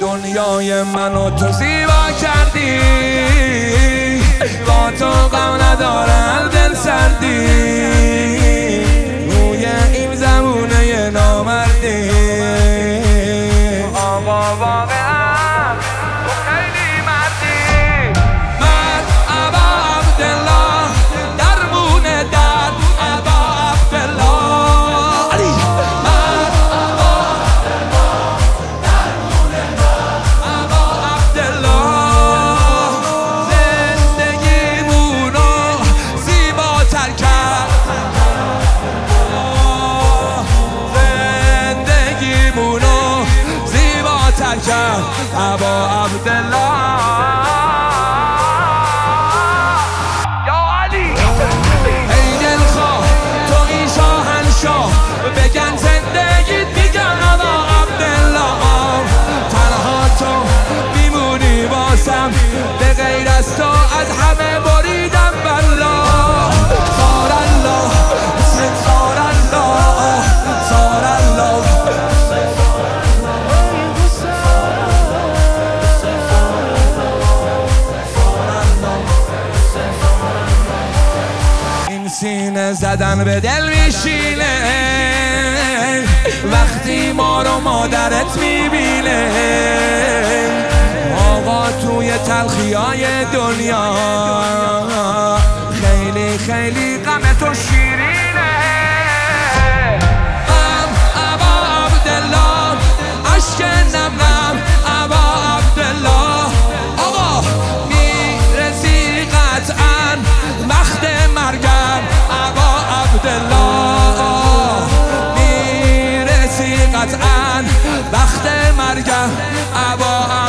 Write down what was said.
دنیای منو تو زیبا کردی، با تو غم ندارم دل سردی، روی این زمونه نامردی. آقا واقعا تو خیلی مردی. من ابا عبدالله درمون درد، ابا عبدالله علی. من ابا عبدالله درمون درد، ابا عبدالله. زندگیمونو زیباتر کرد، زندگیمونو زیباتر کرد ابا عبدالله. یا علی ای دلخواه تو این شاهنشاه، بگن زندگیت میگن ابا عبدالله. تنها تو میمونی واسم، به غیر از تو از همه بریدم بلا. زار الله زار الله زار الله. این سینه زدن به دل میشینه، وقتی ما رو مادرت میبینه. آقا توی تلخیای دنیا خیلی خیلی غم تو شیرینه. ابا عبدالله اشک نم نم، ابا عبدالله. آقا میرسی قطعا وقت مرگم، ابا عبدالله. میرسی قطعا وقت مرگم، ابا